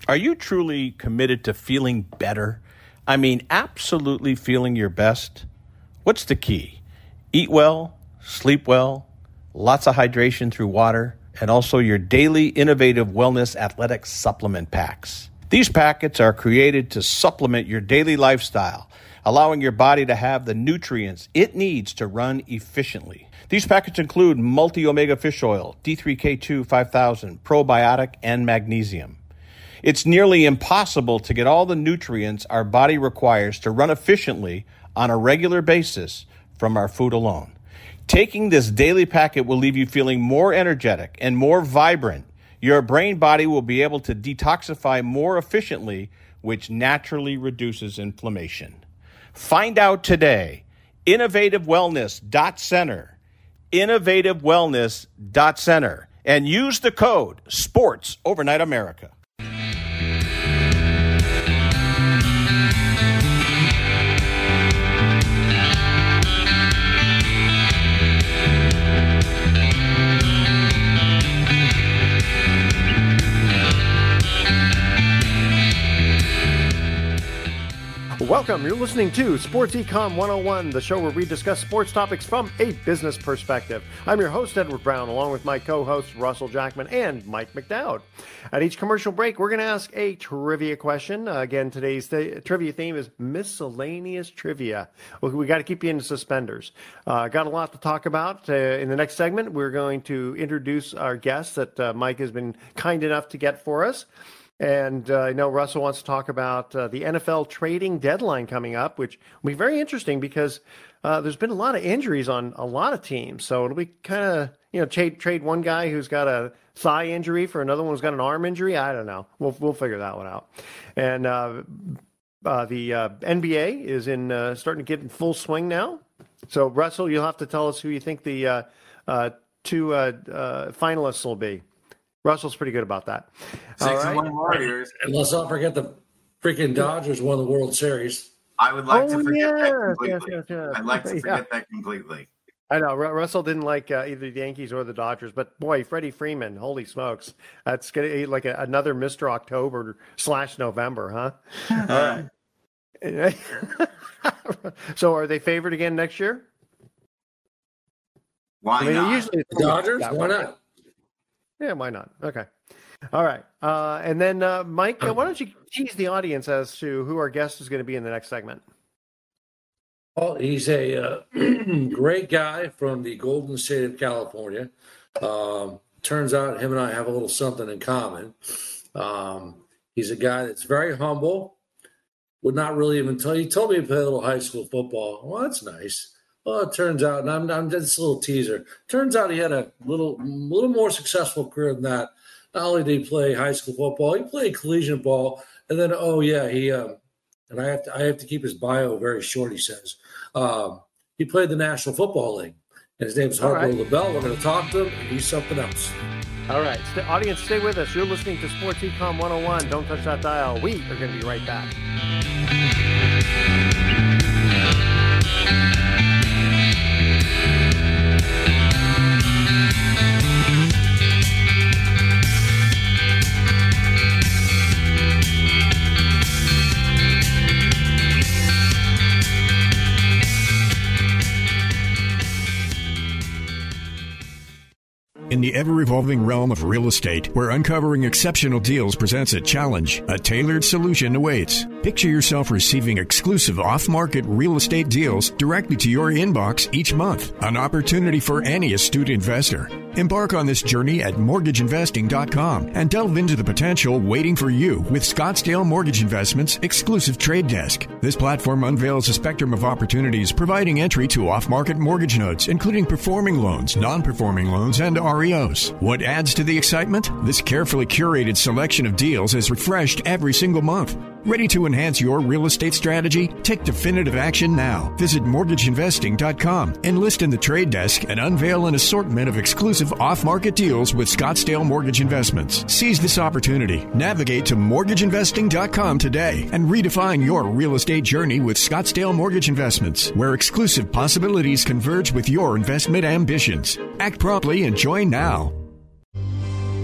Are you truly committed to feeling better? I mean, absolutely feeling your best? What's the key? Eat well, sleep well, lots of hydration through water, and also your daily innovative wellness athletic supplement packs. These packets are created to supplement your daily lifestyle, allowing your body to have the nutrients it needs to run efficiently. These packets include multi-omega fish oil, D3K2 5000, probiotic, and magnesium. It's nearly impossible to get all the nutrients our body requires to run efficiently on a regular basis from our food alone. Taking this daily packet will leave you feeling more energetic and more vibrant. Your brain body will be able to detoxify more efficiently, which naturally reduces inflammation. Find out today. InnovativeWellness.center. InnovativeWellness.center. And use the code SPORTS Overnight America. Welcome. You're listening to Sports Econ 101, the show where we discuss sports topics from a business perspective. I'm your host, Edward Brown, along with my co-hosts, Russell Jackman and Mike McDowd. At each commercial break, we're going to ask a trivia question. Again, today's trivia theme is miscellaneous trivia. We got to keep you in suspenders. Got a lot to talk about. In the next segment, we're going to introduce our guests that Mike has been kind enough to get for us. And I know Russell wants to talk about the NFL trading deadline coming up, which will be very interesting because there's been a lot of injuries on a lot of teams. So it'll be kind of, trade one guy who's got a thigh injury for another one who's got an arm injury. I don't know. We'll figure that one out. And the NBA is starting to get in full swing now. So, Russell, you'll have to tell us who you think the two finalists will be. Russell's pretty good about that. 6-1 Warriors. And let's not forget the freaking Dodgers won the World Series. I would like to forget that completely. Yes. I'd like to forget that completely. I know. Russell didn't like either the Yankees or the Dodgers, but boy, Freddie Freeman, holy smokes. That's going to be like another Mr. October/November, huh? All right. So are they favored again next year? Why not? Usually the Dodgers? Why not? Yeah, why not? Okay. All right. And then, Mike, why don't you tease the audience as to who our guest is going to be in the next segment? Well, he's a great guy from the Golden State of California. Turns out him and I have a little something in common. He's a guy that's very humble, would not really even tell you. He told me to play a little high school football. Well, that's nice. Well, it turns out, and I'm just a little teaser. Turns out he had a little more successful career than that. Not only did he play high school football, he played collegiate ball, and then he and I have to keep his bio very short. He says he played the National Football League, and his name is Harpo LaBelle. We're going to talk to him, and he's something else. All right, audience, stay with us. You're listening to Sports Econ 101. Don't touch that dial. We are going to be right back. In the ever-evolving realm of real estate, where uncovering exceptional deals presents a challenge, a tailored solution awaits. Picture yourself receiving exclusive off-market real estate deals directly to your inbox each month, an opportunity for any astute investor. Embark on this journey at mortgageinvesting.com and delve into the potential waiting for you with Scottsdale Mortgage Investments' exclusive trade desk. This platform unveils a spectrum of opportunities providing entry to off-market mortgage notes, including performing loans, non-performing loans, and REOs. What adds to the excitement? This carefully curated selection of deals is refreshed every single month. Ready to enhance your real estate strategy? Take definitive action now. Visit mortgageinvesting.com, enlist in the trade desk, and unveil an assortment of exclusive off-market deals with Scottsdale Mortgage Investments. Seize this opportunity. Navigate to mortgageinvesting.com today and redefine your real estate journey with Scottsdale Mortgage Investments, where exclusive possibilities converge with your investment ambitions. Act promptly and join now.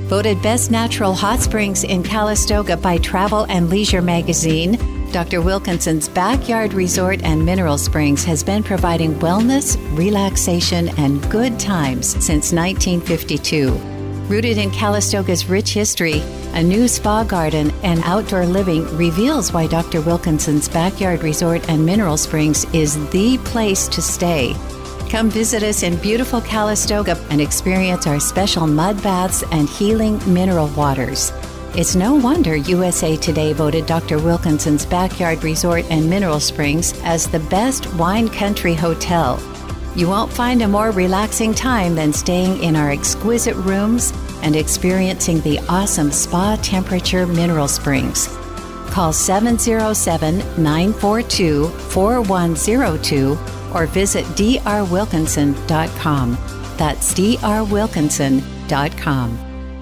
Voted Best Natural Hot Springs in Calistoga by Travel and Leisure magazine, Dr. Wilkinson's Backyard Resort and Mineral Springs has been providing wellness, relaxation, and good times since 1952. Rooted in Calistoga's rich history, a new spa garden and outdoor living reveals why Dr. Wilkinson's Backyard Resort and Mineral Springs is the place to stay. Come visit us in beautiful Calistoga and experience our special mud baths and healing mineral waters. It's no wonder USA Today voted Dr. Wilkinson's Backyard Resort and Mineral Springs as the best wine country hotel. You won't find a more relaxing time than staying in our exquisite rooms and experiencing the awesome spa temperature mineral springs. Call 707-942-4102 or visit drwilkinson.com. That's drwilkinson.com.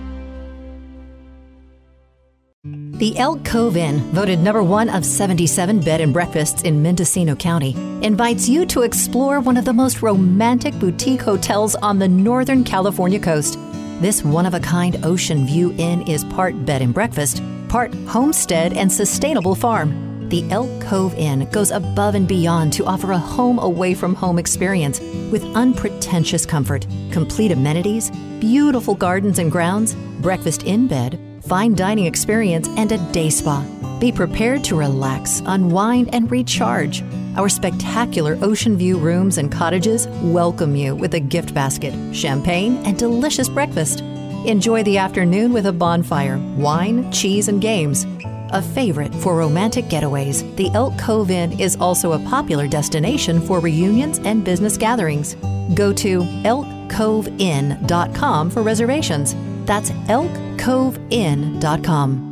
The Elk Cove Inn, voted number 1 of 77 bed and breakfasts in Mendocino County, invites you to explore one of the most romantic boutique hotels on the Northern California coast. This one-of-a-kind ocean view inn is part bed and breakfast, part homestead and sustainable farm. The Elk Cove Inn goes above and beyond to offer a home-away-from-home experience with unpretentious comfort, complete amenities, beautiful gardens and grounds, breakfast in bed, fine dining experience, and a day spa. Be prepared to relax, unwind, and recharge. Our spectacular ocean view rooms and cottages welcome you with a gift basket, champagne, and delicious breakfast. Enjoy the afternoon with a bonfire, wine, cheese, and games. A favorite for romantic getaways, the Elk Cove Inn is also a popular destination for reunions and business gatherings. Go to elkcoveinn.com for reservations. That's elkcoveinn.com.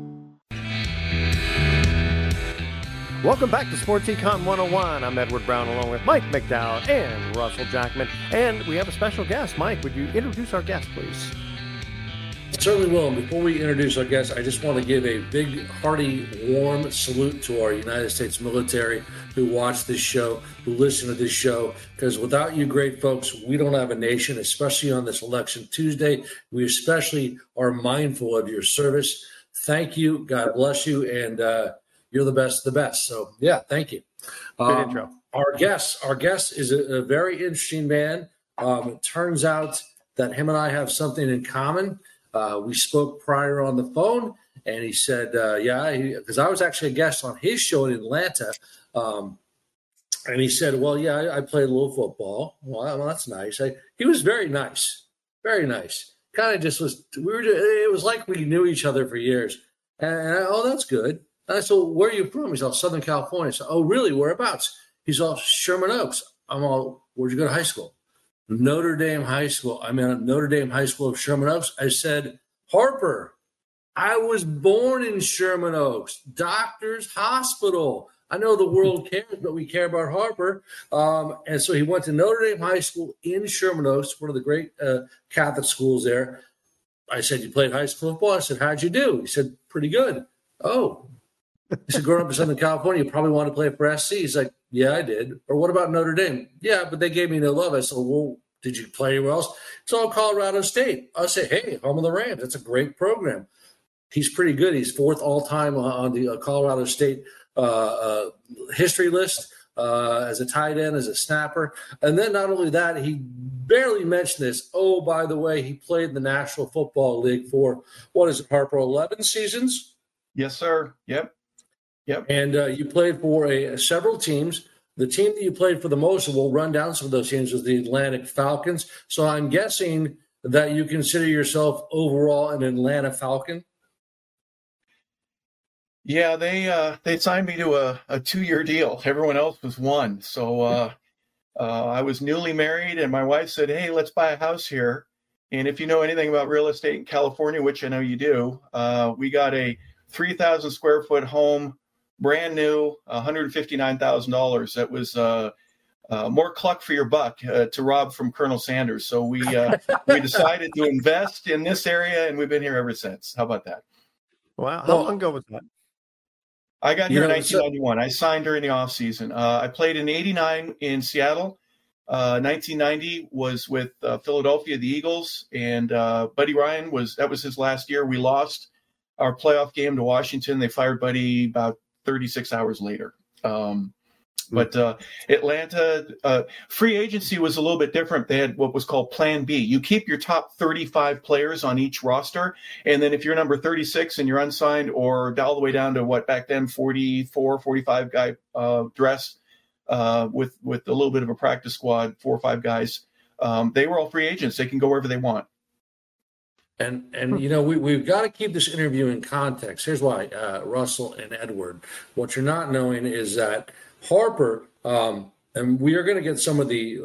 Welcome back to Sports Econ 101. I'm Edward Brown along with Mike McDowell and Russell Jackman. And we have a special guest. Mike, would you introduce our guest, please? Certainly will. And before we introduce our guest, I just want to give a big, hearty, warm salute to our United States military who watch this show, who listen to this show, because without you great folks, we don't have a nation, especially on this election Tuesday. We especially are mindful of your service. Thank you. God bless you. And you're the best of the best. So, yeah, thank you. Good intro. Our guest is a very interesting man. It turns out that him and I have something in common. We spoke prior on the phone, and he said, because I was actually a guest on his show in Atlanta. And he said, well, yeah, I played a little football. Well, that's nice. He was very nice, very nice. Kind of just was, it was like we knew each other for years. And that's good. And I said, where are you from? He's all Southern California. I said, oh, really? Whereabouts? He's all Sherman Oaks. I'm all, where'd you go to high school? Notre Dame High School. I'm at Notre Dame High School of Sherman Oaks. I said, Harper, I was born in Sherman Oaks, Doctors Hospital. I know the world cares, but we care about Harper. And so he went to Notre Dame High School in Sherman Oaks, one of the great Catholic schools there. I said, you played high school football? I said, how'd you do? He said, pretty good. Oh. He said, growing up in Southern California, you probably wanted to play for SC. He's like, yeah, I did. Or what about Notre Dame? Yeah, but they gave me no love. I said, well, did you play anywhere else? It's all Colorado State. I say, hey, home of the Rams. That's a great program. He's pretty good. He's fourth all-time on the Colorado State history list as a tight end, as a snapper. And then not only that, he barely mentioned this. Oh, by the way, he played in the National Football League for, what is it, Harper, 11 seasons? Yes, sir. Yep. And you played for several teams. The team that you played for the most, and we'll run down some of those teams, was the Atlantic Falcons. So I'm guessing that you consider yourself overall an Atlanta Falcon? Yeah, they signed me to a 2-year deal. Everyone else was 1. So I was newly married, and my wife said, hey, let's buy a house here. And if you know anything about real estate in California, which I know you do, we got a 3,000 square foot home, brand new, $159,000. That was more cluck for your buck to rob from Colonel Sanders. So we decided to invest in this area, and we've been here ever since. How about that? Wow. How long ago was that? I got here in 1991. I signed during the offseason. I played in '89 in Seattle, 1990 was with Philadelphia, the Eagles, and Buddy Ryan that was his last year. We lost our playoff game to Washington. They fired Buddy about 36 hours later. But Atlanta, free agency was a little bit different. They had what was called Plan B. You keep your top 35 players on each roster, and then if you're number 36 and you're unsigned, or all the way down to what back then 44, 45 guy dress with a little bit of a practice squad, 4 or 5 guys, they were all free agents. They can go wherever they want. And we've got to keep this interview in context. Here's why, Russell and Edward. What you're not knowing is that Harper, and we are going to get some of the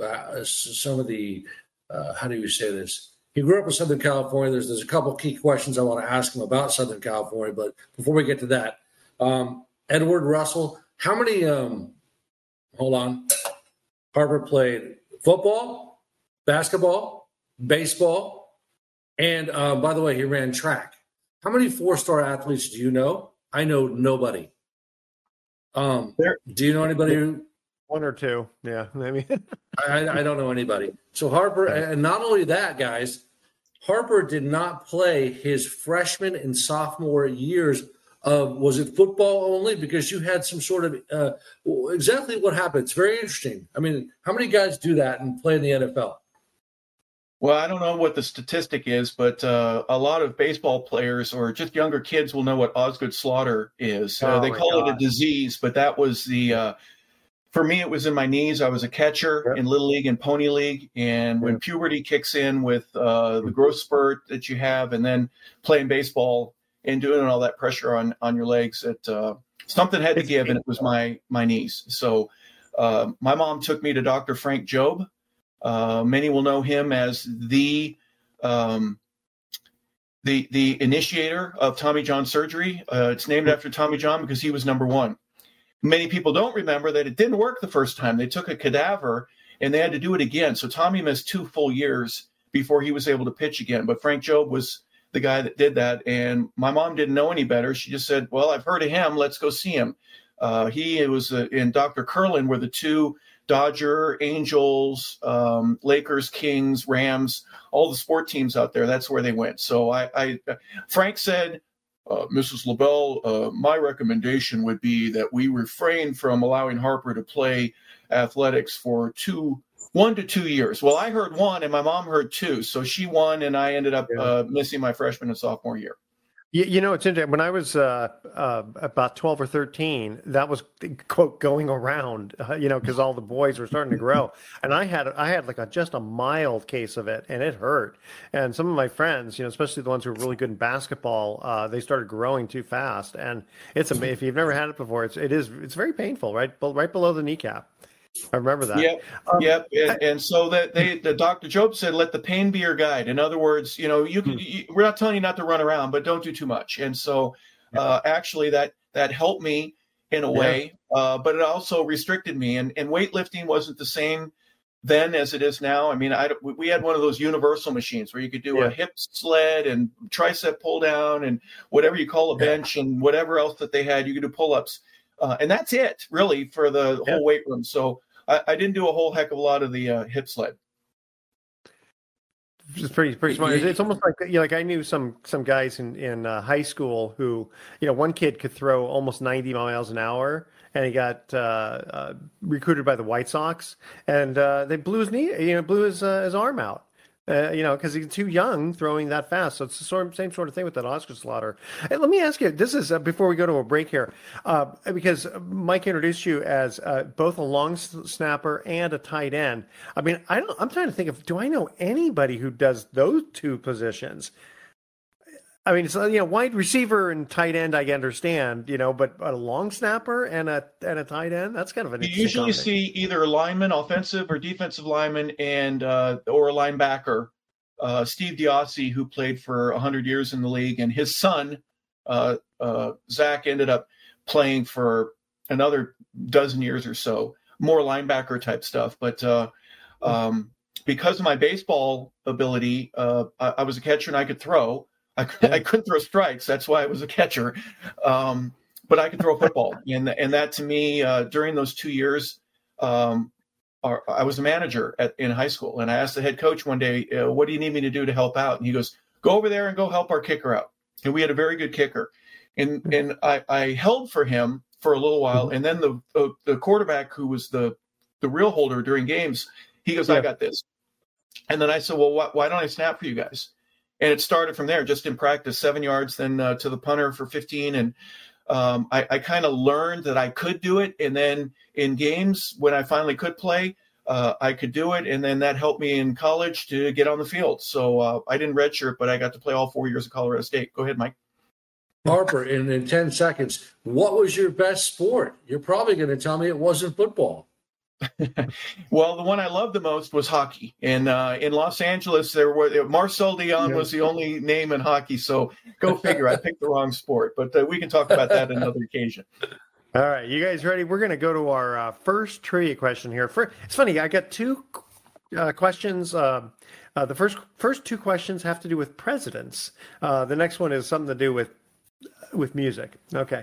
how do you say this? He grew up in Southern California. There's a couple key questions I want to ask him about Southern California, but before we get to that, Edward, Russell, how many? Hold on. Harper played football, basketball, baseball, and by the way, he ran track. How many 4-star athletes do you know? I know nobody. Do you know anybody who? 1 or 2. Yeah. I mean, I don't know anybody. So Harper, and not only that, guys, Harper did not play his freshman and sophomore years of, was it football only? Because you had some sort of, exactly what happened. It's very interesting. I mean, how many guys do that and play in the NFL? Well, I don't know what the statistic is, but a lot of baseball players or just younger kids will know what Osgood Slaughter is. They call it a disease, but that was for me, it was in my knees. I was a catcher in Little League and Pony League. And when puberty kicks in with the growth spurt that you have, and then playing baseball and doing all that pressure on your legs, something had to give, and it was my knees. So my mom took me to Dr. Frank Jobe. Many will know him as the initiator of Tommy John surgery. It's named after Tommy John because he was number 1. Many people don't remember that it didn't work the first time. They took a cadaver and they had to do it again. So Tommy missed 2 full years before he was able to pitch again. But Frank Jobe was the guy that did that. And my mom didn't know any better. She just said, well, I've heard of him. Let's go see him. He was and Dr. Curlin were the 2 Dodger, Angels, Lakers, Kings, Rams, all the sport teams out there. That's where they went. So Frank said, Mrs. LaBelle, my recommendation would be that we refrain from allowing Harper to play athletics for 1 to 2 years. Well, I heard 1 and my mom heard 2. So she won and I ended up missing my freshman and sophomore year. You know, it's interesting. When I was about 12 or 13, that was, quote, going around, because all the boys were starting to grow. And I had like just a mild case of it, and it hurt. And some of my friends, especially the ones who were really good in basketball, they started growing too fast. And it's amazing. If you've never had it before, it's very painful, right below the kneecap. I remember that. Yep. And so that the Dr. Jobe said, let the pain be your guide. In other words, we're not telling you not to run around, but don't do too much. And so actually that helped me in a way, but it also restricted me. And weightlifting wasn't the same then as it is now. I mean, we had one of those universal machines where you could do a hip sled and tricep pull down and whatever you call a bench and whatever else that they had, you could do pull-ups. And that's it, really, for the whole weight room. So I didn't do a whole heck of a lot of the hip sled. It's pretty smart. It's almost like I knew some guys in high school who, one kid could throw almost 90 miles an hour, and he got recruited by the White Sox, and they blew his knee, blew his arm out. Because he's too young throwing that fast. So it's the same sort of thing with that Osgood Slaughter. Hey, let me ask you, this is before we go to a break here, because Mike introduced you as both a long snapper and a tight end. I mean, I'm trying to think do I know anybody who does those 2 positions? I mean, it's wide receiver and tight end I understand, but a long snapper and a tight end, that's kind of an interesting usually see either a lineman, offensive or defensive lineman, and or a linebacker. Steve Diossi, who played for 100 years in the league, and his son Zach ended up playing for another dozen years or so, more linebacker type stuff. But because of my baseball ability, I was a catcher and I could throw. I couldn't throw strikes. That's why I was a catcher. But I could throw a football. And that to me, during those 2 years, I was a manager in high school, and I asked the head coach one day, what do you need me to do to help out? And he goes, go over there and go help our kicker out. And we had a very good kicker. And I held for him for a little while. And then the quarterback, who was the real holder during games, he goes, I got this. And then I said, well, why don't I snap for you guys? And it started from there, just in practice, 7 yards, then to the punter for 15. And I kind of learned that I could do it. And then in games, when I finally could play, I could do it. And then that helped me in college to get on the field. So I didn't redshirt, but I got to play all 4 years at Colorado State. Go ahead, Mike. Harper, in 10 seconds, what was your best sport? You're probably going to tell me it wasn't football. Well, the one I loved the most was hockey. And in Los Angeles, Marcel Dionne was the only name in hockey. So go figure, I picked the wrong sport. But we can talk about that another occasion. All right, you guys ready? We're going to go to our first trivia question here. It's funny, I got two questions. The first two questions have to do with presidents. The next one is something to do with music. Okay.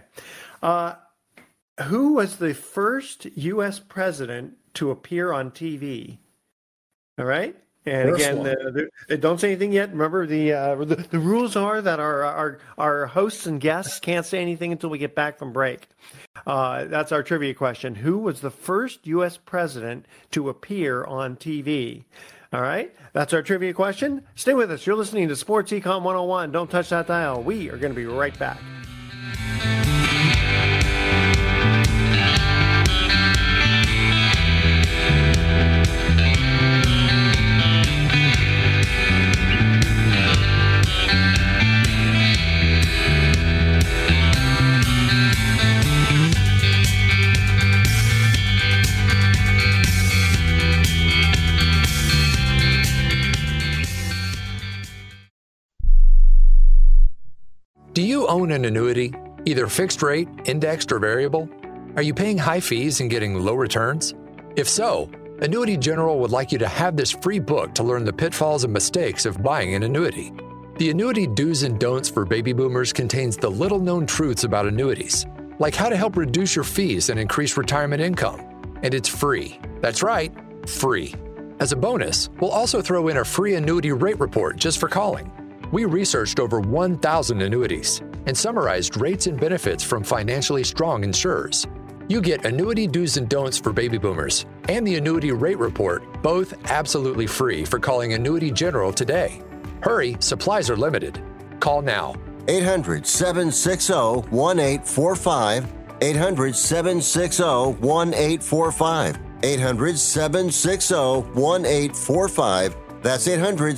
Who was the first U.S. president to appear on TV? All right. And First again, don't say anything yet. Remember, the rules are that our hosts and guests can't say anything until we get back from break. That's our trivia question. Who was the first U.S. president to appear on TV? All right. That's our trivia question. Stay with us. You're listening to Sports Econ 101. Don't touch that dial. We are going to be right back. Do you own an annuity, either fixed rate, indexed, or variable? Are you paying high fees and getting low returns? If so, Annuity General would like you to have this free book to learn the pitfalls and mistakes of buying an annuity. The Annuity Do's and Don'ts for Baby Boomers contains the little-known truths about annuities, like how to help reduce your fees and increase retirement income. And it's free. That's right, free. As a bonus, we'll also throw in a free annuity rate report just for calling. We researched over 1,000 annuities and summarized rates and benefits from financially strong insurers. You get Annuity Do's and Don'ts for Baby Boomers and the Annuity Rate Report, both absolutely free for calling Annuity General today. Hurry, supplies are limited. Call now. 800-760-1845. 800-760-1845. 800-760-1845. That's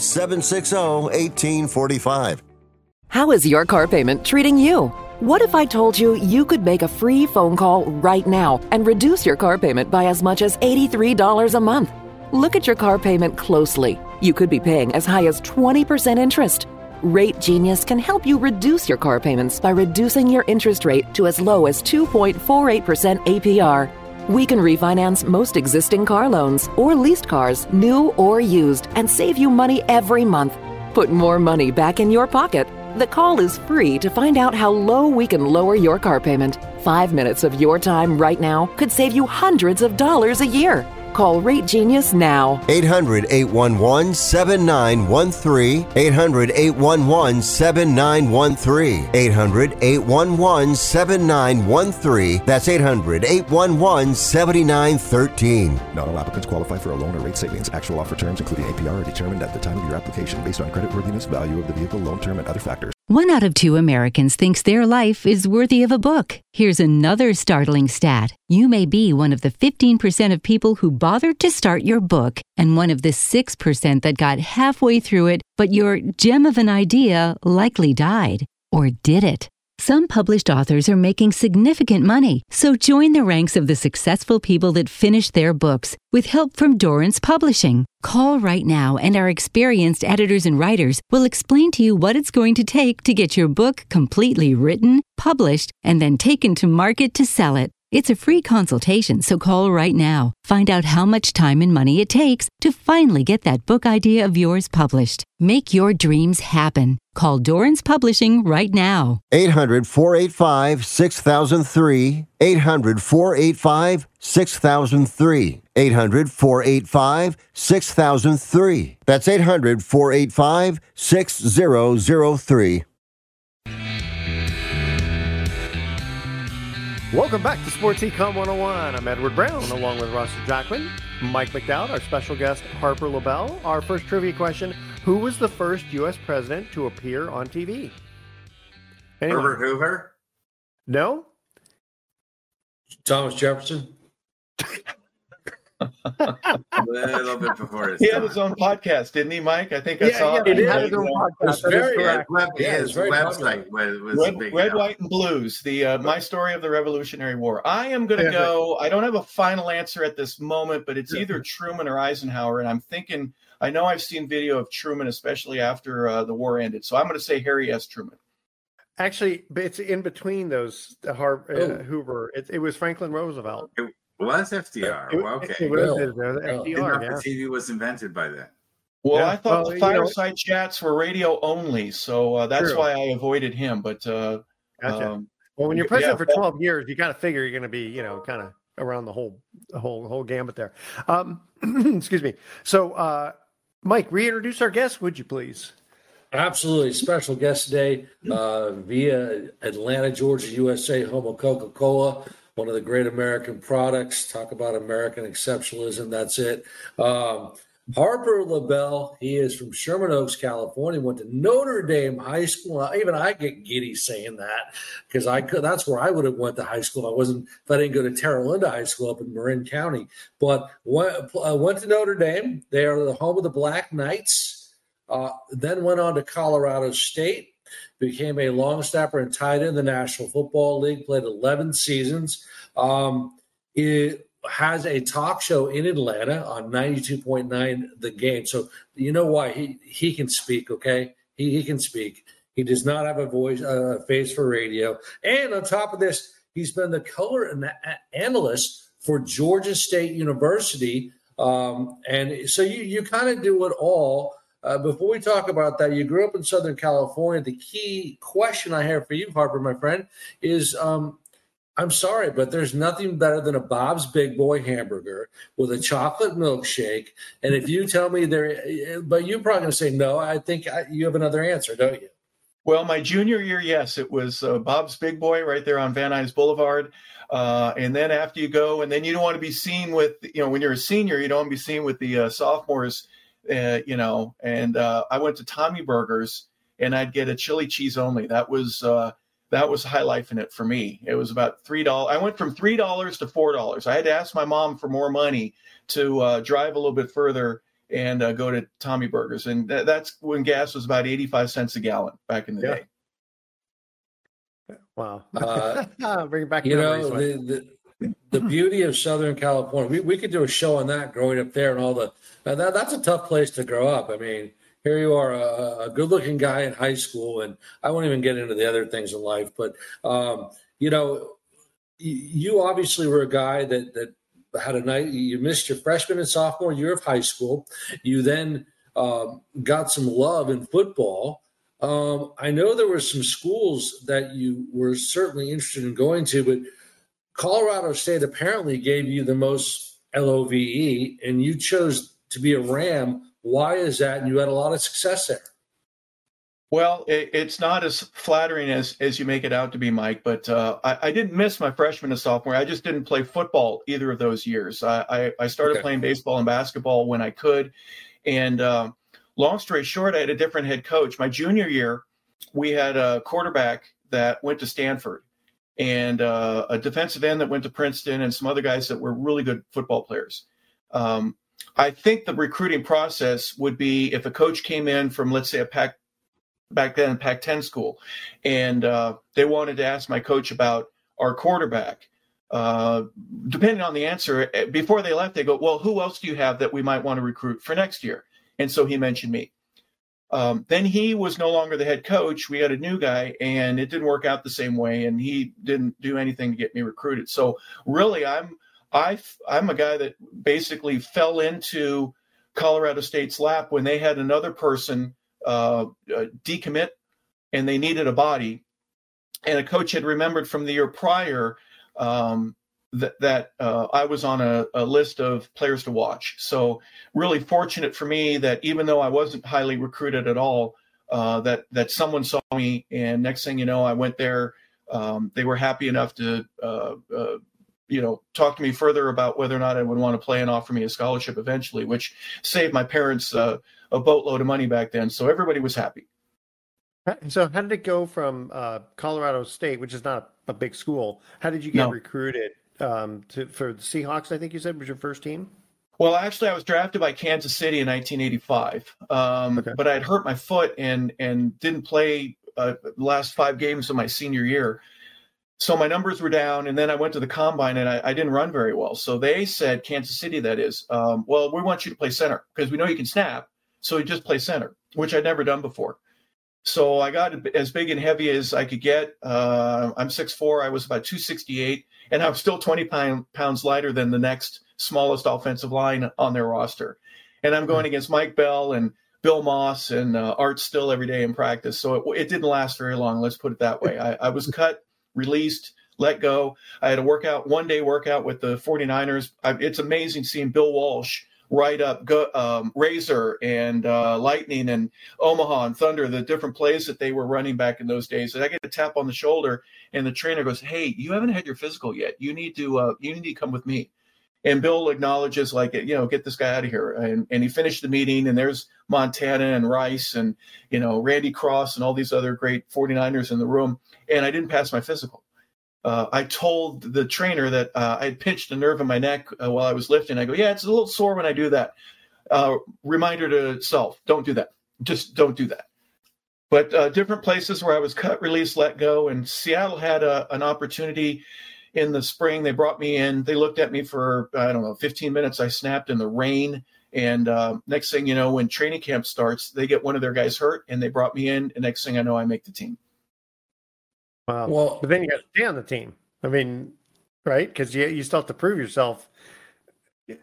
800-760-1845. How is your car payment treating you? What if I told you you could make a free phone call right now and reduce your car payment by as much as $83 a month? Look at your car payment closely. You could be paying as high as 20% interest. Rate Genius can help you reduce your car payments by reducing your interest rate to as low as 2.48% APR. We can refinance most existing car loans or leased cars, new or used, and save you money every month. Put more money back in your pocket. The call is free to find out how low we can lower your car payment. 5 minutes of your time right now could save you hundreds of dollars a year. Call Rate Genius now. 800-811-7913. 800-811-7913. 800-811-7913. That's 800-811-7913. Not all applicants qualify for a loan or rate savings. Actual offer terms, including APR, are determined at the time of your application based on creditworthiness, value of the vehicle, loan term, and other factors. 1 out of 2 Americans thinks their life is worthy of a book. Here's another startling stat. You may be one of the 15% of people who bothered to start your book and one of the 6% that got halfway through it, but your gem of an idea likely died. Or did it? Some published authors are making significant money, so join the ranks of the successful people that finished their books with help from Dorrance Publishing. Call right now and our experienced editors and writers will explain to you what it's going to take to get your book completely written, published, and then taken to market to sell it. It's a free consultation, so call right now. Find out how much time and money it takes to finally get that book idea of yours published. Make your dreams happen. Call Dorrance Publishing right now. 800-485-6003. 800-485-6003. 800-485-6003. That's 800-485-6003. Welcome back to Sports Econ 101. I'm Edward Brown, along with Russell Jackman, Mike McDowd, our special guest, Harper LaBelle. Our first trivia question, who was the first U.S. president to appear on TV? Anyone? Herbert Hoover? No? Thomas Jefferson? A little bit before his He time. had his own podcast, didn't he, Mike? I think I saw he it. had his own podcast. That is correct. His website was a big Red, help. White, and Blues, the My Story of the Revolutionary War. I am going to go, I don't have a final answer at this moment, but it's either Truman or Eisenhower, and I'm thinking, I know I've seen video of Truman, especially after the war ended, so I'm going to say Harry S. Truman. Actually, it's in between those, Hoover. It was Franklin Roosevelt. It was FDR. Okay. It was I FDR, didn't know yeah. the TV was invented by then. Well, Yeah. I thought Well, the fireside chats were radio only, so that's True. why I avoided him. But Gotcha. Well, when you're president for 12 years, you kind of figure you're going to be, kind of around the whole gambit there. Excuse me. So, Mike, reintroduce our guest, would you please? Absolutely. Special guest today via Atlanta, Georgia, USA, home of Coca-Cola, one of the great American products. Talk about American exceptionalism. That's it. Harper LaBelle, he is from Sherman Oaks, California, went to Notre Dame High School. Even I get giddy saying that because that's where I would have went to high school. If I didn't go to Terra Linda High School up in Marin County. But went to Notre Dame. They are the home of the Black Knights. Then went on to Colorado State, became a long snapper and tight end in the National Football League, played 11 seasons. It has a talk show in Atlanta on 92.9 The Game. So you know why he can speak, okay? He can speak. He does not have a face for radio. And on top of this, he's been the color analyst for Georgia State University. And so you kind of do it all. Before we talk about that, you grew up in Southern California. The key question I have for you, Harper, my friend, is I'm sorry, but there's nothing better than a Bob's Big Boy hamburger with a chocolate milkshake. And if you tell me but you're probably going to say no. I think you have another answer, don't you? Well, my junior year, yes, it was Bob's Big Boy right there on Van Nuys Boulevard. And then after you go, and then you don't want to be seen with, when you're a senior, you don't want to be seen with the sophomores, and I went to Tommy Burgers and I'd get a chili cheese only. That was high life in it for me. It was about $3. I went from $3 to $4. I had to ask my mom for more money to drive a little bit further and go to Tommy Burgers. And that's when gas was about 85 cents a gallon back in the day. Wow. Bring it back. The beauty of Southern California, we could do a show on that growing up there and all that's a tough place to grow up. I mean, here you are, a good-looking guy in high school, and I won't even get into the other things in life. But, you obviously were a guy that had a night. You missed your freshman and sophomore year of high school. You then got some love in football. I know there were some schools that you were certainly interested in going to, but Colorado State apparently gave you the most LOVE, and you chose to be a Ram. Why is that? And you had a lot of success there. Well, it's not as flattering as you make it out to be, Mike, but I didn't miss my freshman and sophomore. I just didn't play football either of those years. I started playing baseball and basketball when I could. And long story short, I had a different head coach. My junior year, we had a quarterback that went to Stanford and a defensive end that went to Princeton and some other guys that were really good football players. I think the recruiting process would be if a coach came in from, let's say, back then Pac-10 school, and they wanted to ask my coach about our quarterback. Depending on the answer, before they left, they go, well, who else do you have that we might want to recruit for next year? And so he mentioned me. Then he was no longer the head coach. We had a new guy, and it didn't work out the same way, and he didn't do anything to get me recruited. So really, I'm a guy that basically fell into Colorado State's lap when they had another person decommit, and they needed a body. And a coach had remembered from the year prior that I was on a list of players to watch. So really fortunate for me that even though I wasn't highly recruited at all, that someone saw me, and next thing you know, I went there. They were happy enough to talk to me further about whether or not I would want to play and offer me a scholarship eventually, which saved my parents a boatload of money back then. So everybody was happy. So how did it go from Colorado State, which is not a big school? How did you get recruited for the Seahawks? I think you said was your first team. Well, actually, I was drafted by Kansas City in 1985, but I had hurt my foot and didn't play the last 5 games of my senior year. So my numbers were down, and then I went to the combine, and I didn't run very well. So they said, Kansas City, that is, well, we want you to play center because we know you can snap. So you just play center, which I'd never done before. So I got as big and heavy as I could get. I'm 6'4". I was about 268, and I'm still 20 pounds lighter than the next smallest offensive line on their roster. And I'm going against Mike Bell and Bill Moss and Art Still every day in practice. So it didn't last very long. Let's put it that way. I was cut, released, let go. I had a one-day workout with the 49ers. It's amazing seeing Bill Walsh write up Razor and Lightning and Omaha and Thunder, the different plays that they were running back in those days. And I get a tap on the shoulder, and the trainer goes, "Hey, you haven't had your physical yet. You need to come with me." And Bill acknowledges, get this guy out of here. And he finished the meeting, and there's Montana and Rice and, Randy Cross and all these other great 49ers in the room. And I didn't pass my physical. I told the trainer that I had pinched a nerve in my neck while I was lifting. I go, yeah, it's a little sore when I do that. Reminder to self, don't do that. Just don't do that. But different places where I was cut, release, let go. And Seattle had an opportunity in the spring. They brought me in. They looked at me for, 15 minutes. I snapped in the rain. And next thing you know, when training camp starts, they get one of their guys hurt, and they brought me in. And next thing I know, I make the team. Wow. Well, but then you got to stay on the team. I mean, right? Because you still have to prove yourself, as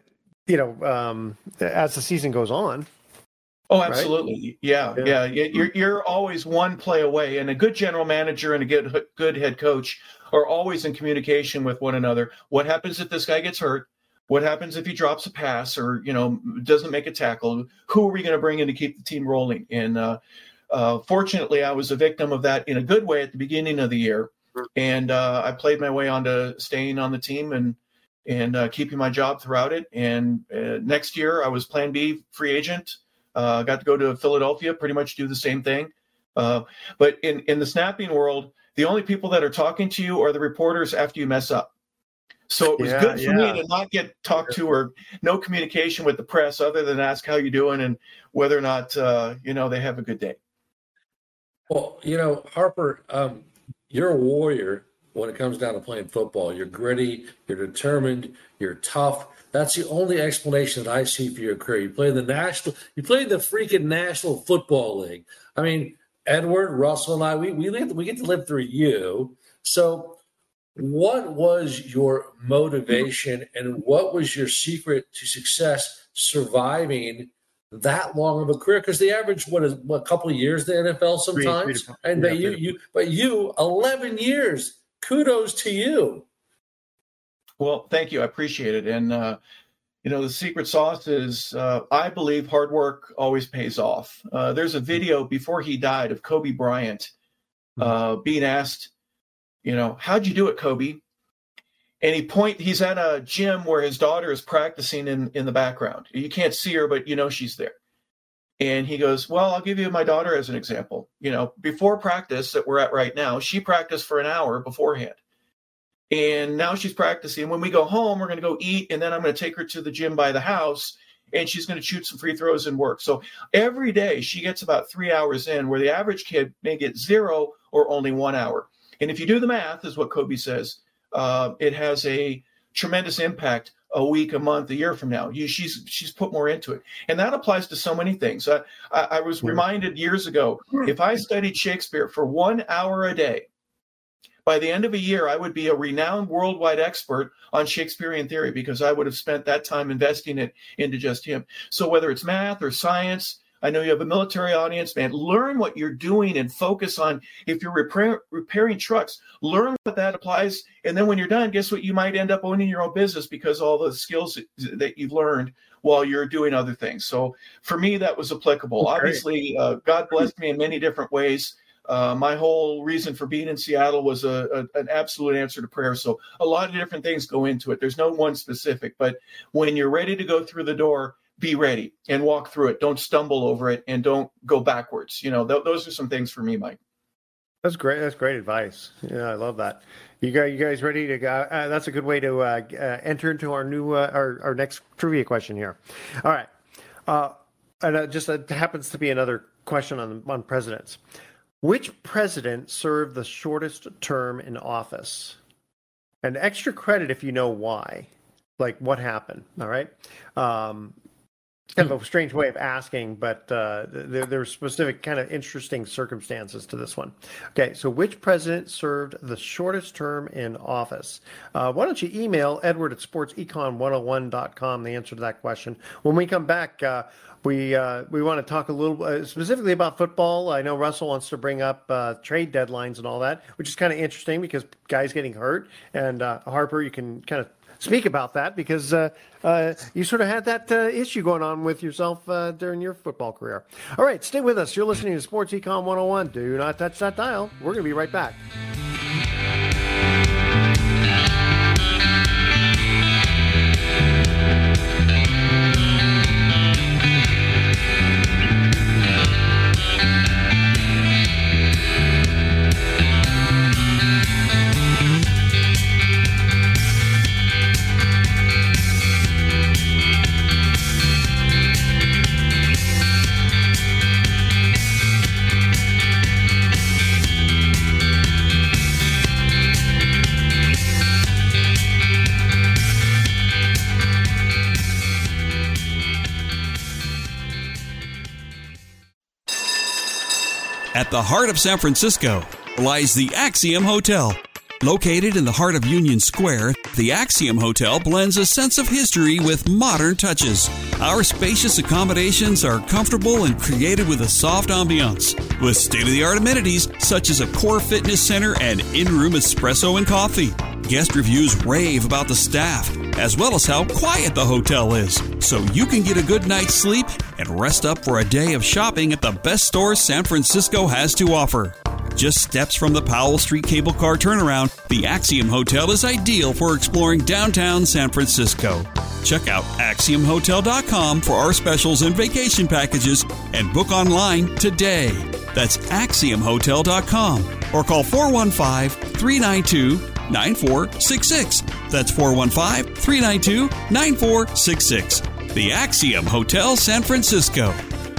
the season goes on. Oh, absolutely. Right? Yeah. You're always one play away, and a good general manager and a good head coach are always in communication with one another. What happens if this guy gets hurt? What happens if he drops a pass or, doesn't make a tackle? Who are we going to bring in to keep the team rolling? And fortunately, I was a victim of that in a good way at the beginning of the year. And I played my way onto staying on the team and keeping my job throughout it. And next year, I was Plan B free agent. Got to go to Philadelphia, pretty much do the same thing. But in the snapping world, the only people that are talking to you are the reporters after you mess up. So it was good for me to not get talked to or no communication with the press other than ask how you're doing and whether or not, they have a good day. Well, Harper, you're a warrior when it comes down to playing football. You're gritty, you're determined, you're tough. That's the only explanation that I see for your career. You played the freaking National Football League. I mean, Edward, Russell, and I, we get to live through you. So what was your motivation and what was your secret to success surviving that long of a career? Because the average, a couple of years in the NFL sometimes, but you 11 years. Kudos to you. Well, thank you. I appreciate it. And the secret sauce is, I believe, hard work always pays off. There's a video before he died of Kobe Bryant being asked, how'd you do it, Kobe? And he's at a gym where his daughter is practicing in the background. You can't see her, but she's there. And he goes, well, I'll give you my daughter as an example. Before practice that we're at right now, she practiced for an hour beforehand. And now she's practicing. When we go home, we're going to go eat, and then I'm going to take her to the gym by the house, and she's going to shoot some free throws and work. So every day she gets about 3 hours in, where the average kid may get 0 or only 1 hour. And if you do the math, is what Kobe says, it has a tremendous impact a week, a month, a year from now. She's put more into it. And that applies to so many things. I was reminded years ago, if I studied Shakespeare for 1 hour a day, by the end of a year, I would be a renowned worldwide expert on Shakespearean theory because I would have spent that time investing it into just him. So whether it's math or science, I know you have a military audience, man, learn what you're doing and focus on, if you're repairing trucks, learn what that applies. And then when you're done, guess what? You might end up owning your own business because all the skills that you've learned while you're doing other things. So for me, that was applicable. Obviously, God blessed me in many different ways. My whole reason for being in Seattle was an absolute answer to prayer. So a lot of different things go into it. There's no one specific, but when you're ready to go through the door, be ready and walk through it. Don't stumble over it and don't go backwards. Those are some things for me, Mike. That's great. That's great advice. Yeah, I love that. You guys ready to go? That's a good way to enter into our new our next trivia question here. All right. And just happens to be another question on presidents. Which president served the shortest term in office? And extra credit if you know why. Like what happened? All right. Kind of a strange way of asking, but there are specific kind of interesting circumstances to this one. Okay, so which president served the shortest term in office? Why don't you email Edward at sportsecon101.com the answer to that question. When we come back, we want to talk a little specifically about football. I know Russell wants to bring up trade deadlines and all that, which is kind of interesting because guys getting hurt. And Harper, you can kind of speak about that because you sort of had that issue going on with yourself during your football career. All right, stay with us. You're listening to Sports Econ 101. Do not touch that dial. We're going to be right back. At the heart of San Francisco lies the Axiom Hotel. Located in the heart of Union Square, the Axiom Hotel blends a sense of history with modern touches. Our spacious accommodations are comfortable and created with a soft ambiance, with state-of-the-art amenities such as a core fitness center and in-room espresso and coffee. Guest reviews rave about the staff, as well as how quiet the hotel is, so you can get a good night's sleep and rest up for a day of shopping at the best stores San Francisco has to offer. Just steps from the Powell Street cable car turnaround, the Axiom Hotel is ideal for exploring downtown San Francisco. Check out AxiomHotel.com for our specials and vacation packages and book online today. That's AxiomHotel.com or call 415-392-9466. That's 415-392-9466. The Axiom Hotel, San Francisco.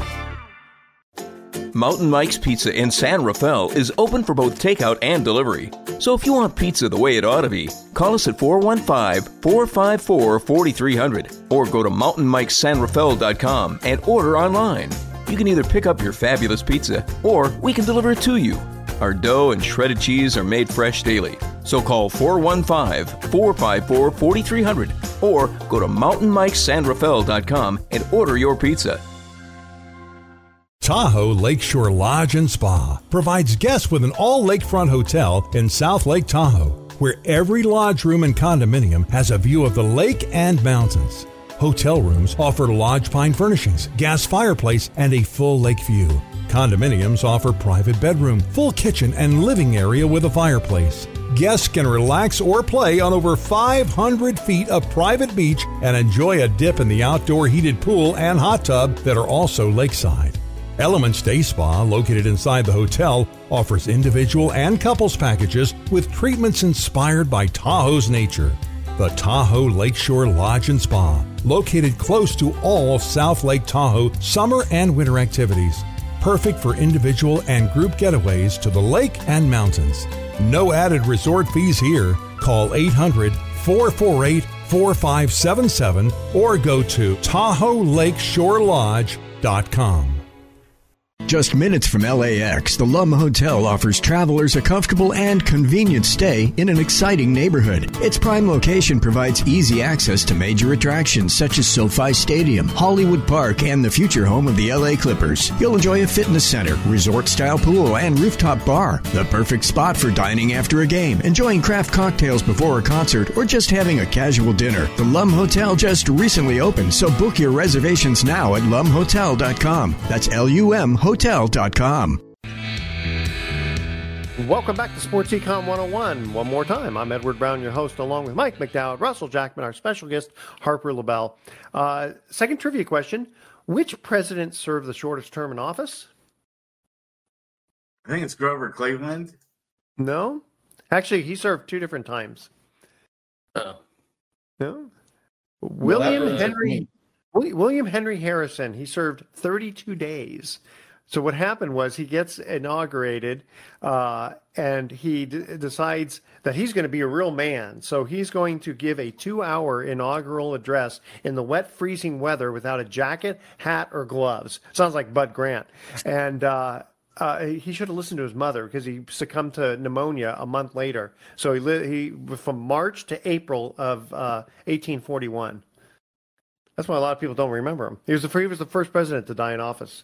Mountain Mike's Pizza in San Rafael is open for both takeout and delivery. So if you want pizza the way it ought to be, call us at 415-454-4300 or go to mountainmikesanrafael.com and order online. You can either pick up your fabulous pizza or we can deliver it to you. Our dough and shredded cheese are made fresh daily. So call 415-454-4300 or go to mountainmikesanrafael.com and order your pizza. Tahoe Lakeshore Lodge and Spa provides guests with an all-lakefront hotel in South Lake Tahoe, where every lodge room and condominium has a view of the lake and mountains. Hotel rooms offer lodge pine furnishings, gas fireplace, and a full lake view. Condominiums offer private bedroom, full kitchen, and living area with a fireplace. Guests can relax or play on over 500 feet of private beach and enjoy a dip in the outdoor heated pool and hot tub that are also lakeside. Elements Day Spa, located inside the hotel, offers individual and couples packages with treatments inspired by Tahoe's nature. The Tahoe Lakeshore Lodge and Spa, located close to all South Lake Tahoe summer and winter activities. Perfect for individual and group getaways to the lake and mountains. No added resort fees here. Call 800-448-5600 888-458-4577 or go to TahoeLakeshoreLodge.com. Just minutes from LAX, the Lum Hotel offers travelers a comfortable and convenient stay in an exciting neighborhood. Its prime location provides easy access to major attractions such as SoFi Stadium, Hollywood Park, and the future home of the LA Clippers. You'll enjoy a fitness center, resort-style pool, and rooftop bar. The perfect spot for dining after a game, enjoying craft cocktails before a concert, or just having a casual dinner. The Lum Hotel just recently opened, so book your reservations now at lumhotel.com. That's LUM Hotel.com. Welcome back to Sports Econ 101. One more time, I'm Edward Brown, your host, along with Mike McDowell, Russell Jackman, our special guest, Harper LaBelle. Second trivia question. Which president served the shortest term in office? I think it's Grover Cleveland. No. Actually, he served 2 different times. Oh. No. William Henry Harrison. He served 32 days. So what happened was he gets inaugurated, and he decides that he's going to be a real man. So he's going to give a 2-hour inaugural address in the wet, freezing weather without a jacket, hat, or gloves. Sounds like Bud Grant. And he should have listened to his mother because he succumbed to pneumonia a month later. So he from March to April of 1841. That's why a lot of people don't remember him. He was the first president to die in office.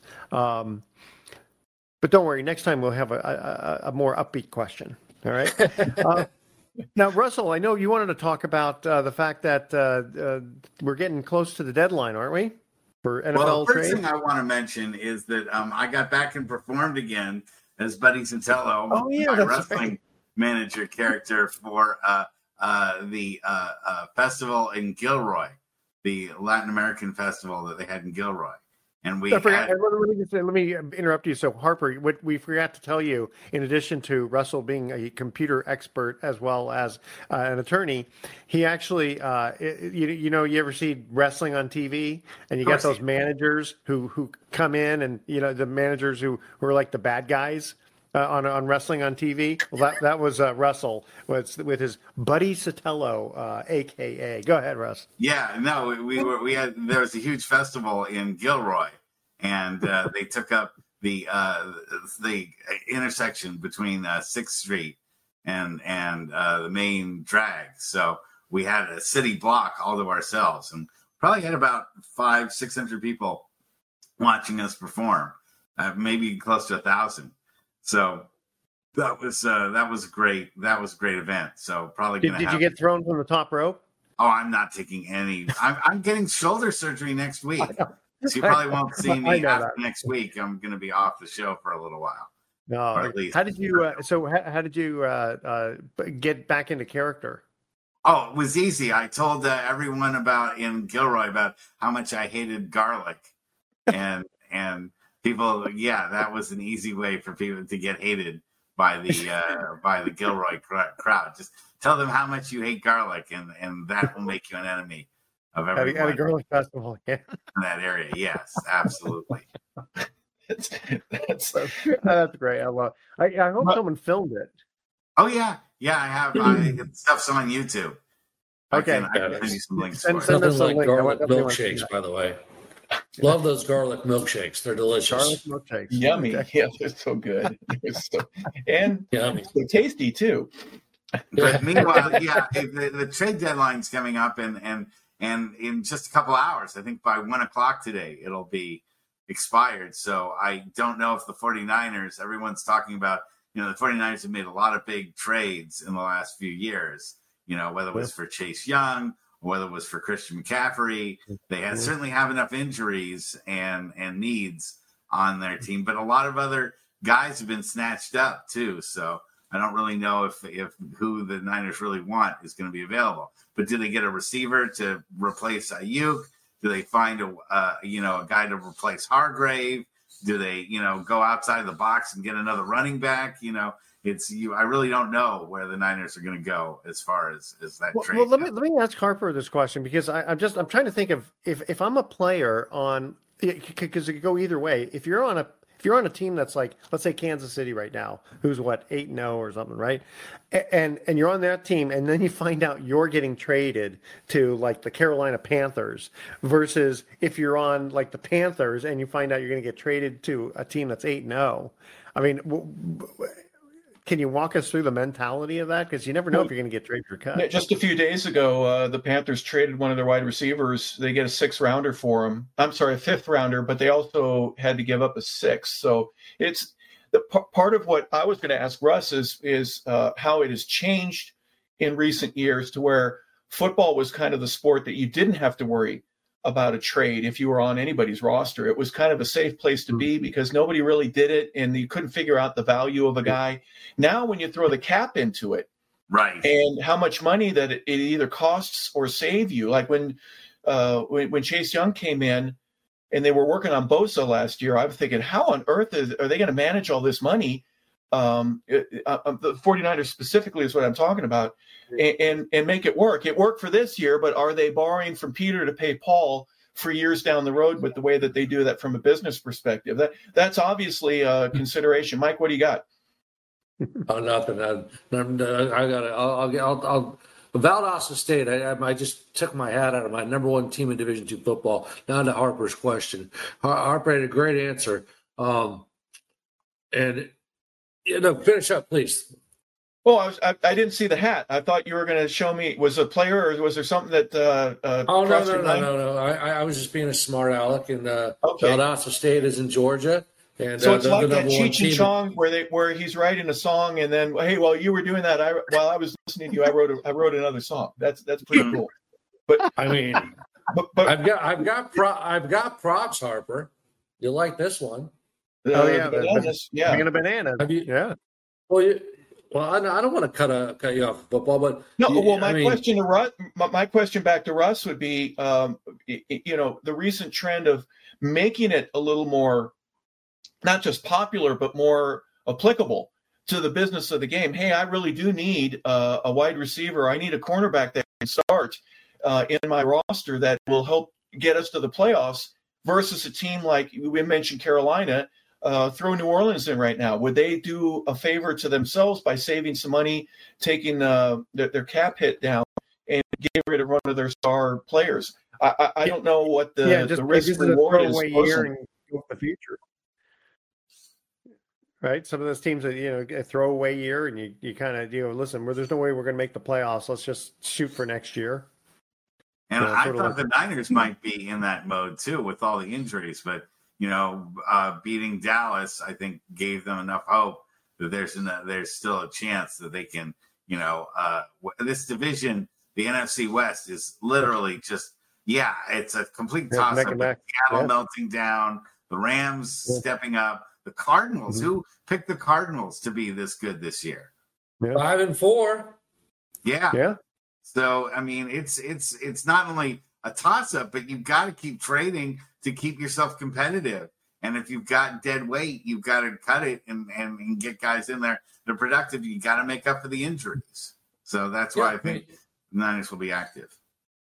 But don't worry, next time we'll have a more upbeat question. All right. Now, Russell, I know you wanted to talk about the fact that we're getting close to the deadline, aren't we? For NFL well, the first trade? thing I want to mention is that I got back and performed again as Buddy Santello, my wrestling manager character for the festival in Gilroy, the Latin American festival that they had in Gilroy. And let me interrupt you. So, Harper, what we forgot to tell you, in addition to Russell being a computer expert as well as an attorney, he actually, you ever see wrestling on TV, and you got those managers who come in, and the managers who are like the bad guys on wrestling on TV. Well, that was Russell with his Buddy Santello, aka. Go ahead, Russ. Yeah, no, there was a huge festival in Gilroy, and they took up the intersection between 6th Street and the main drag. So we had a city block all to ourselves, and probably had about 500-600 people watching us perform, maybe close to 1,000. So that was a great event. So probably did you get thrown from the top rope? Oh, I'm not taking any. I'm getting shoulder surgery next week, so you probably won't see me after next week. I'm going to be off the show for a little while. No, at least. How did you? How did you get back into character? Oh, it was easy. I told everyone in Gilroy about how much I hated garlic, and people, that was an easy way for people to get hated by the Gilroy crowd. Just tell them how much you hate garlic, and that will make you an enemy of everyone. At a garlic festival, in that area. Yes, absolutely. That's great. I love. I hope someone filmed it. Oh yeah, I have. Stuff's on YouTube. Okay, I can send you some links. Send us a link. Garlic milkshakes, by the way. Love those garlic milkshakes. They're delicious. Garlic milkshakes. Yummy. Yeah, they're so good. And yummy. They're tasty, too. But meanwhile, the trade deadline's coming up, and in just a couple hours, I think by 1:00 today, it'll be expired. So I don't know if the 49ers, everyone's talking about, the 49ers have made a lot of big trades in the last few years, whether it was for Chase Young, whether it was for Christian McCaffrey. They certainly have enough injuries and needs on their team, but a lot of other guys have been snatched up too. So I don't really know if who the Niners really want is going to be available. But do they get a receiver to replace Ayuk? Do they find a guy to replace Hargrave? Do they, go outside the box and get another running back? I really don't know where the Niners are going to go as far as that trade. Well, let me ask Harper this question, because I'm trying to think of if I'm a player on, because it could go either way. If if you're on a team that's like, let's say Kansas City right now, who's 8-0 or something, right? And you're on that team, and then you find out you're getting traded to like the Carolina Panthers, versus if you're on like the Panthers and you find out you're going to get traded to a team that's 8-0. I mean, can you walk us through the mentality of that? Because you never know if you're going to get traded or cut. Just a few days ago, the Panthers traded one of their wide receivers. They get a 6th-rounder for him. I'm sorry, a 5th-rounder, but they also had to give up a 6th. So it's the part of what I was going to ask Russ is how it has changed in recent years to where football was kind of the sport that you didn't have to worry about a trade if you were on anybody's roster. It was kind of a safe place to be because nobody really did it, and you couldn't figure out the value of a guy. Now, when you throw the cap into it, right, and how much money that it either costs or save you, like when Chase Young came in and they were working on Bosa last year, I was thinking, how on earth are they going to manage all this money? The 49ers specifically is what I'm talking about, and make it work. It worked for this year, but are they borrowing from Peter to pay Paul for years down the road with the way that they do that from a business perspective? That's obviously a consideration. Mike, what do you got? Oh, nothing. I'll Valdosta State. I just took my hat out of my number one team in Division II football. Now to Harper's question. Harper had a great answer. And finish up, please. Well, I didn't see the hat. I thought you were going to show me. Was a player, or was there something that? No. I was just being a smart aleck, and Valdosta State is in Georgia. And, so it's like that Cheech and Chong where he's writing a song, and then, hey, while you were doing that, while I was listening to you, I wrote another song. That's pretty cool. But I mean, but I've got props, Harper. You like this one? Bananas. Yeah, bananas. Yeah. Well, I don't want to cut you off football, but no. Well, my question back to Russ would be, the recent trend of making it a little more, not just popular, but more applicable to the business of the game. Hey, I really do need a wide receiver. I need a cornerback that can start in my roster that will help get us to the playoffs, versus a team like we mentioned, Carolina. Throw New Orleans in right now. Would they do a favor to themselves by saving some money, taking their cap hit down, and get rid of one of their star players? I don't know what the risk reward is. Year and go for the future. Right, some of those teams that a throwaway year, and you kind of listen. There's no way we're going to make the playoffs. Let's just shoot for next year. And I thought the Niners might be in that mode too, with all the injuries. But beating Dallas, I think, gave them enough hope that there's still a chance that they can. This division, the NFC West, is literally just it's a complete toss-up. Seattle melting down, the Rams stepping up. The Cardinals, who picked the Cardinals to be this good this year? 5-4. Yeah. So, I mean, it's not only a toss-up, but you've got to keep trading to keep yourself competitive. And if you've got dead weight, you've got to cut it and get guys in there that are productive. You got to make up for the injuries. So that's why I think the Niners will be active.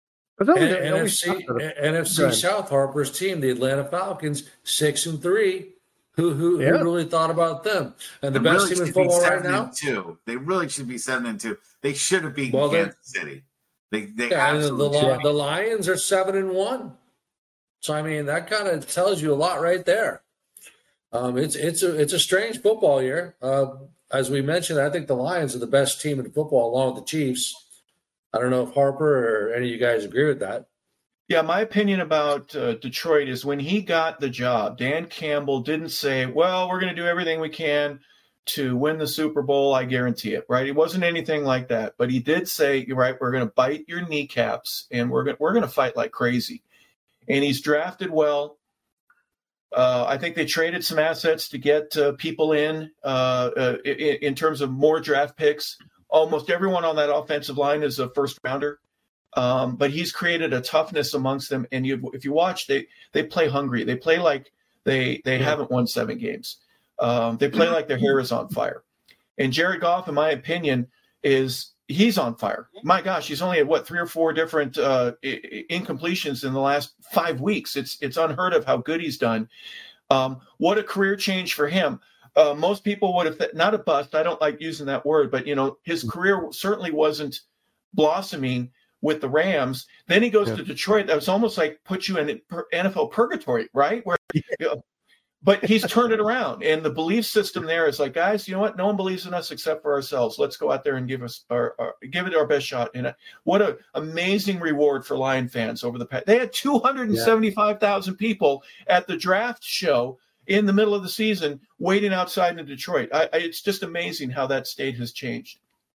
NFC South, Harper's team, the Atlanta Falcons, 6-3. Who really thought about them? And the best team in football right now? They really should be 7-2. They should have beaten Kansas City. They absolutely the Lions are 7-1. So I mean, that kind of tells you a lot right there. It's a strange football year. As we mentioned, I think the Lions are the best team in football, along with the Chiefs. I don't know if Harper or any of you guys agree with that. Yeah, my opinion about Detroit is when he got the job, Dan Campbell didn't say, well, we're going to do everything we can to win the Super Bowl. I guarantee it, right? It wasn't anything like that. But he did say, you're right, we're going to bite your kneecaps and we're going to fight like crazy. And he's drafted well. I think they traded some assets to get people in terms of more draft picks. Almost everyone on that offensive line is a first rounder. But he's created a toughness amongst them. And if you watch, they play hungry. They play like they haven't won 7 games. They play like their hair is on fire. And Jared Goff, in my opinion, he's on fire. My gosh, he's only had 3 or 4 different incompletions in the last 5 weeks. It's unheard of how good he's done. What a career change for him. Most people would have, not a bust, I don't like using that word, but, his career certainly wasn't blossoming with the Rams. Then he goes to Detroit. That was almost like put you in NFL purgatory, right? Where, but he's turned it around. And the belief system there is like, guys, you know what? No one believes in us except for ourselves. Let's go out there and give it our best shot. And what an amazing reward for Lion fans over the past. They had 275,000 people at the draft show in the middle of the season waiting outside in Detroit. It's just amazing how that state has changed.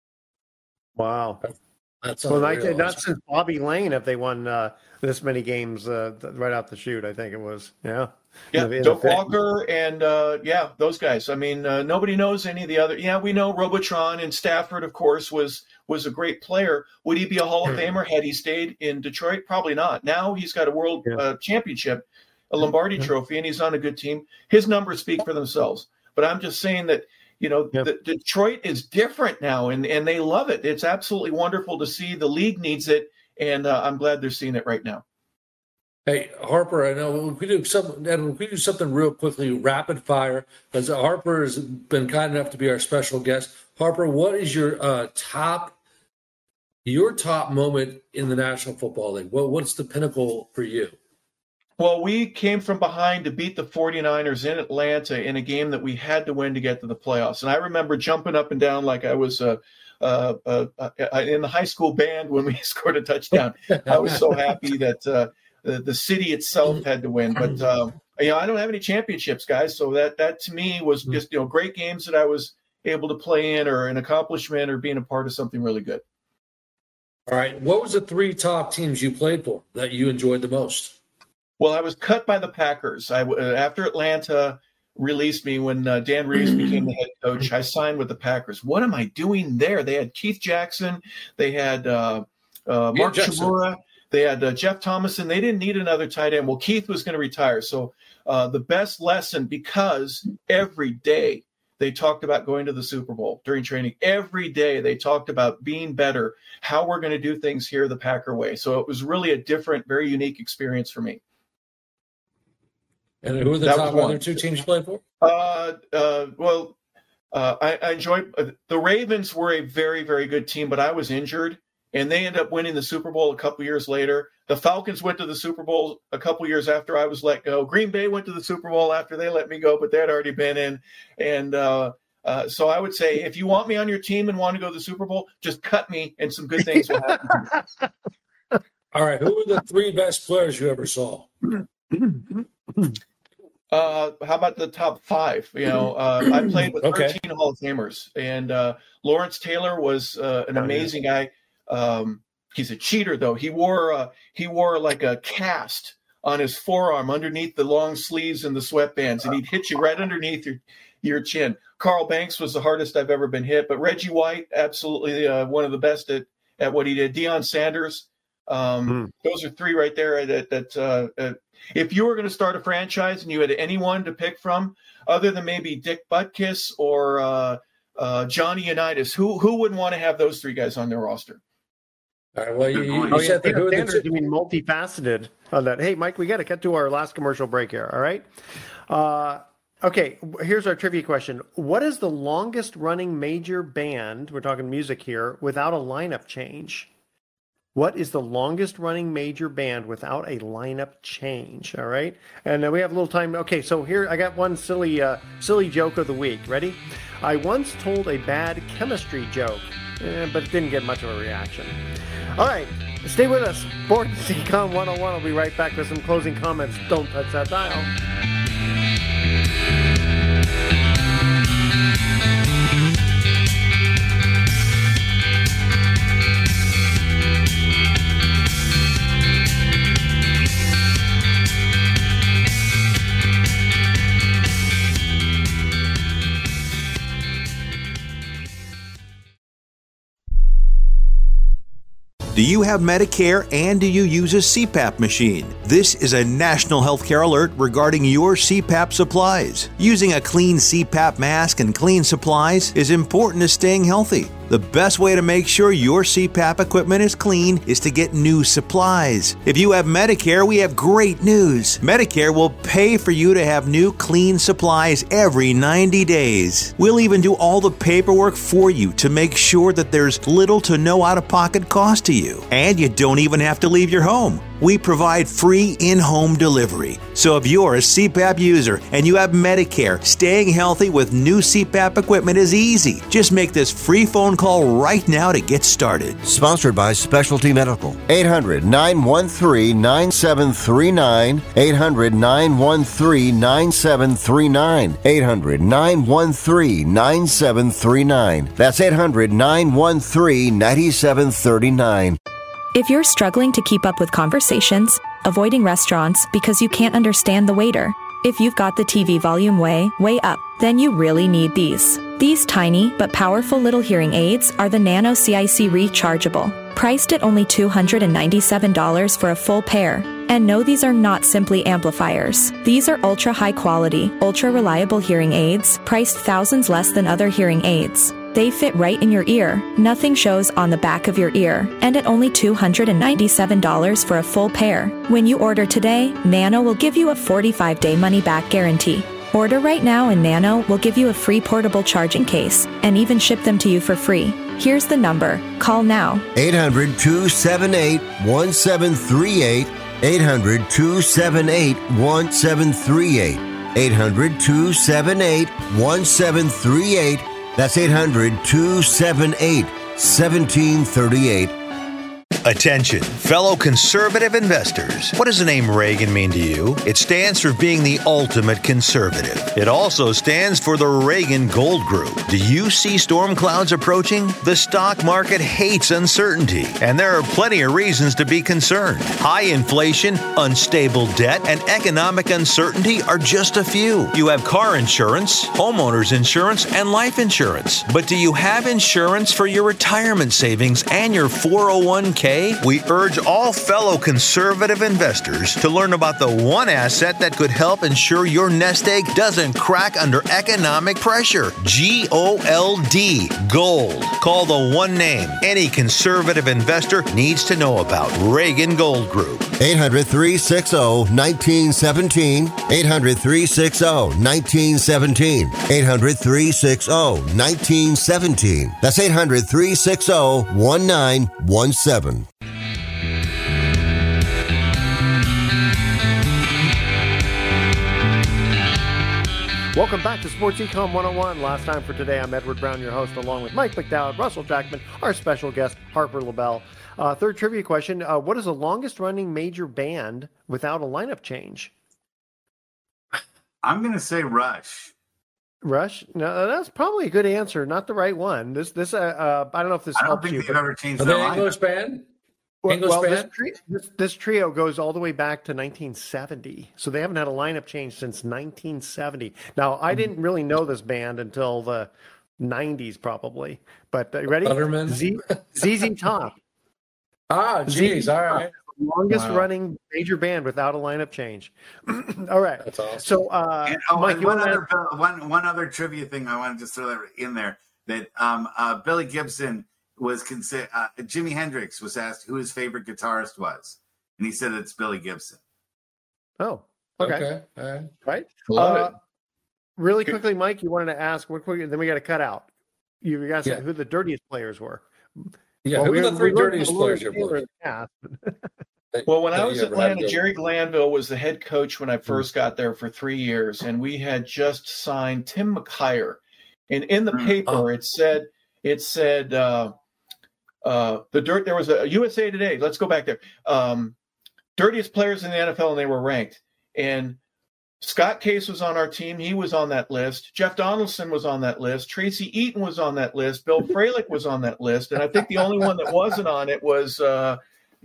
Wow. That's not since Bobby Lane have they won this many games right out the chute, I think it was. Yeah. Yeah, Doak Walker and, those guys. I mean, nobody knows any of the other. Yeah, we know Robotron, and Stafford, of course, was a great player. Would he be a Hall of Famer had he stayed in Detroit? Probably not. Now he's got a world championship, a Lombardi trophy, and he's on a good team. His numbers speak for themselves. But I'm just saying that, Detroit is different now, and they love it. It's absolutely wonderful to see. The league needs it, and I'm glad they're seeing it right now. Hey, Harper, I know we do something real quickly, rapid fire, because Harper has been kind enough to be our special guest. Harper, what is your top moment in the National Football League? What's the pinnacle for you? Well, we came from behind to beat the 49ers in Atlanta in a game that we had to win to get to the playoffs. And I remember jumping up and down like I was in the high school band when we scored a touchdown. I was so happy that the city itself had to win. But, I don't have any championships, guys. So that to me was just, great games that I was able to play in, or an accomplishment, or being a part of something really good. All right. What was the 3 top teams you played for that you enjoyed the most? Well, I was cut by the Packers. After Atlanta released me when Dan Reeves became the head coach, I signed with the Packers. What am I doing there? They had Keith Jackson. They had Mark Chmura. They had Jeff Thomason. They didn't need another tight end. Well, Keith was going to retire. So the best lesson, because every day they talked about going to the Super Bowl during training. Every day they talked about being better, how we're going to do things here the Packer way. So it was really a different, very unique experience for me. And who are the top other 2 teams you played for? I enjoyed the Ravens were a very, very good team, but I was injured, and they ended up winning the Super Bowl a couple years later. The Falcons went to the Super Bowl a couple years after I was let go. Green Bay went to the Super Bowl after they let me go, but they had already been in. And so I would say, if you want me on your team and want to go to the Super Bowl, just cut me, and some good things will happen. All right. Who were the 3 best players you ever saw? How about the top 5? I played with 13 Hall of Famers, and Lawrence Taylor was an amazing guy. He's a cheater, though. He wore like a cast on his forearm underneath the long sleeves and the sweatbands, and he'd hit you right underneath your chin. Carl Banks was the hardest I've ever been hit, but Reggie White, absolutely one of the best at what he did. Deion Sanders. Those are 3 right there that if you were going to start a franchise and you had anyone to pick from other than maybe Dick Butkus or Johnny Unitas, who wouldn't want to have those 3 guys on their roster? All right. Well, you said Sanders being multifaceted on that. Hey, Mike, we got to cut to our last commercial break here. All right. Okay. Here's our trivia question. What is the longest running major band? We're talking music here without a lineup change. What is the longest running major band without a lineup change? All right. And we have a little time. Okay. So here I got one silly joke of the week. Ready? I once told a bad chemistry joke, but it didn't get much of a reaction. All right. Stay with us. Sports Econ 101. I'll be right back with some closing comments. Don't touch that dial. Do you have Medicare and do you use a CPAP machine? This is a national healthcare alert regarding your CPAP supplies. Using a clean CPAP mask and clean supplies is important to staying healthy. The best way to make sure your CPAP equipment is clean is to get new supplies. If you have Medicare, we have great news. Medicare will pay for you to have new clean supplies every 90 days. We'll even do all the paperwork for you to make sure that there's little to no out-of-pocket cost to you. And you don't even have to leave your home. We provide free in-home delivery. So if you're a CPAP user and you have Medicare, staying healthy with new CPAP equipment is easy. Just make this free phone call right now to get started. Sponsored by Specialty Medical. 800-913-9739. 800-913-9739. 800-913-9739. That's 800-913-9739. If you're struggling to keep up with conversations, avoiding restaurants because you can't understand the waiter, if you've got the TV volume way up, then you really need these. These tiny but powerful little hearing aids are the Nano CIC Rechargeable, priced at only $297 for a full pair. And no, these are not simply amplifiers. These are ultra high quality, ultra reliable hearing aids, priced thousands less than other hearing aids. They fit right in your ear, nothing shows on the back of your ear, and at only $297 for a full pair. When you order today, Nano will give you a 45-day money-back guarantee. Order right now and Nano will give you a free portable charging case and even ship them to you for free. Here's the number. Call now. 800-278-1738. 800-278-1738. 800-278-1738. That's 800-278-1738. Attention, fellow conservative investors. What does the name Reagan mean to you? It stands for being the ultimate conservative. It also stands for the Reagan Gold Group. Do you see storm clouds approaching? The stock market hates uncertainty, and there are plenty of reasons to be concerned. High inflation, unstable debt, and economic uncertainty are just a few. You have car insurance, homeowners insurance, and life insurance. But do you have insurance for your retirement savings and your 401k? We urge all fellow conservative investors to learn about the one asset that could help ensure your nest egg doesn't crack under economic pressure. GOLD. Gold. Call the one name any conservative investor needs to know about. Reagan Gold Group. 800-360-1917. 800-360-1917. 800-360-1917. That's 800-360-1917. Welcome back to Sports Econ 101. Last time for today, I'm Edward Brown, your host, along with Mike McDowell, Russell Jackman, our special guest, Harper LaBelle. Third trivia question, what is the longest-running major band without a lineup change? I'm going to say Rush. Rush? No, that's probably a good answer. Not the right one. This. I don't know if this helps you. I don't think they've ever changed their their lineup. lineup. English band? This trio goes all the way back to 1970, so they haven't had a lineup change since 1970. Now, I didn't really know this band until the 90s, probably. But ready? Letterman? ZZ Top. Geez, all right. Longest running major band without a lineup change. All right, that's awesome. So, Mike, one other trivia thing I want to just throw that in there that Billy Gibson was considered. Jimi Hendrix was asked who his favorite guitarist was, and he said it's Billy Gibson. Oh, okay. Right. Love it. Really quickly, Mike, you wanted to ask. Then we got to cut out. You got to say who the dirtiest players were. Yeah, who were the three dirtiest players you played? Well, when I was at Atlanta, Jerry Glanville was the head coach when I first got there for 3 years, and we had just signed Tim McKyer. And in the paper, it said there was a USA Today. Let's go back there. Dirtiest players in the NFL, and they were ranked. And Scott Case was on our team. He was on that list. Jeff Donaldson was on that list. Tracy Eaton was on that list. Bill Fralick was on that list. And I think the only one that wasn't on it was, Bill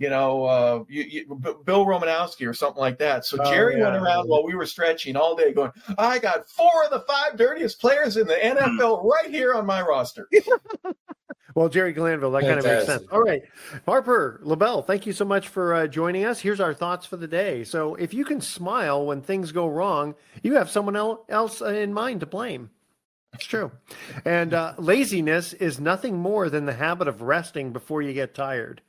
Romanowski or something like that. So Jerry went around while we were stretching all day going, I got 4 of the 5 dirtiest players in the NFL right here on my roster. Well, Jerry Glanville, that kind of makes sense. All right. Harper LaBelle, thank you so much for joining us. Here's our thoughts for the day. So if you can smile when things go wrong, you have someone else in mind to blame. It's true. And laziness is nothing more than the habit of resting before you get tired.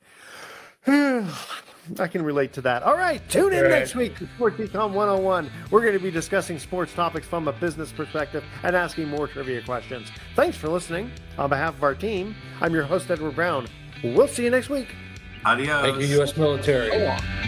I can relate to that. All right, tune in next week to Sports Econ 101. We're going to be discussing sports topics from a business perspective and asking more trivia questions. Thanks for listening. On behalf of our team, I'm your host, Edward Brown. We'll see you next week. Adios. Thank you, U.S. military.